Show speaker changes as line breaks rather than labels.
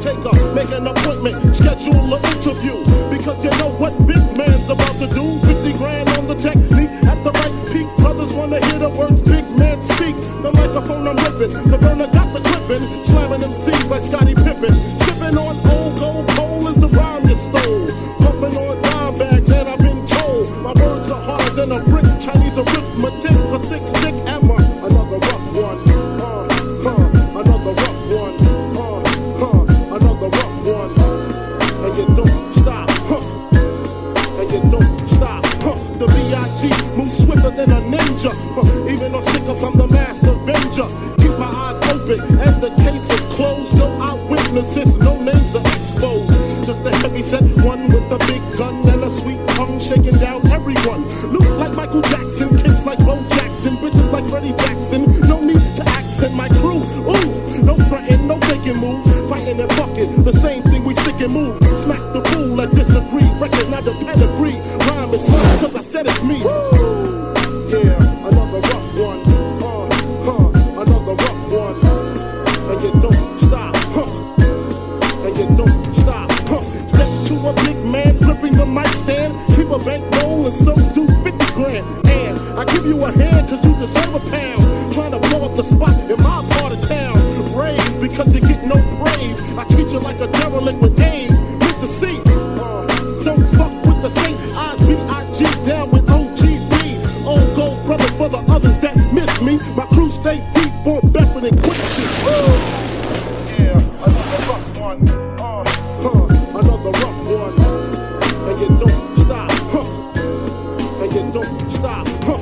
undertaker. Make an appointment, schedule an interview. Because you know what big man's about to do. 50 grand on the technique at the right peak. Brothers wanna hear the words big man speak. The microphone I'm ripping, the burner got the clipping. Slamming them seeds like Scottie Pippen. Sipping on old gold coal is the rhyme you stole. Pumping on dime bags and I've been told my words are harder than a brick. Chinese arithmetic, a thick stick hammer. Another rough one, another rough one, another rough one. And you don't stop, and you don't stop. The B.I.G. moves swifter than a ninja. Even on stick-ups, I'm the master avenger. Keep my eyes open and the case is closed. No eyewitnesses, no names are exposed. Just a heavy set one with a big gun and a sweet tongue shaking down everyone. Look like Michael Jackson, kicks like Bo Jackson, bitches like Freddie Jackson. No need to accent my crew. Ooh, no frontin', no faking moves. Fighting and fucking, the same thing we stick and move. Smack the fool that disagree. Recognize the pedigree. Rhyme is mine, cause I said it's me. Yeah, another rough one. Another rough one. And you don't stop. And you don't stop. Step to a big man gripping the mic stand. Keep a bankroll and so do 50 grand. And I give you a hand cause you deserve a pound. Trying to blow up the spot in my part of town. Raised because you get no praise. I treat you like a derelict with AIDS. Mr. C, don't fuck with the Saint. I-B-I-G down with OGB. Old gold brothers for the others that miss me. My crew stay deep on Bedford and Quincy. Yeah, another rough one. Another rough one. And you don't stop. And you don't stop.